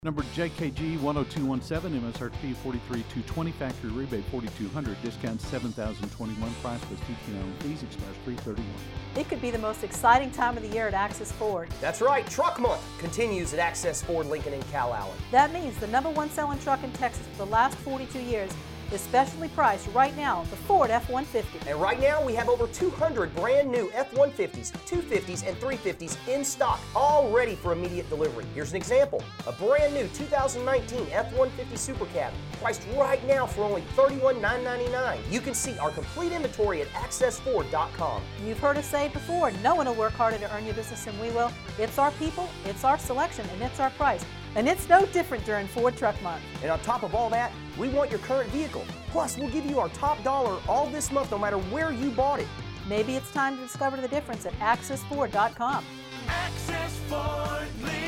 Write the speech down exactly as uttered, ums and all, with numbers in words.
Number J K G one oh two one seven, M S R P forty-three thousand two hundred twenty, factory rebate forty-two hundred, discount seven thousand twenty-one, price plus T T L and fees expires three thirty-one. It could be the most exciting time of the year at Access Ford. That's right, Truck Month continues at Access Ford Lincoln in Calallen. That means the number one selling truck in Texas for the last forty-two years is specially priced right now, the Ford F one fifty. And right now we have over two hundred brand new F one fifties, two fifties, and three fifties in stock, all ready for immediate delivery. Here's an example, a brand new two thousand nineteen F one fifty Super Cab, priced right now for only thirty-one thousand nine hundred ninety-nine dollars. You can see our complete inventory at access ford dot com. You've heard us say it before, no one will work harder to earn your business than we will. It's our people, it's our selection, and it's our price. And it's no different during Ford Truck Month. And on top of all that, we want your current vehicle. Plus, we'll give you our top dollar all this month, no matter where you bought it. Maybe it's time to discover the difference at access ford dot com. Access Ford.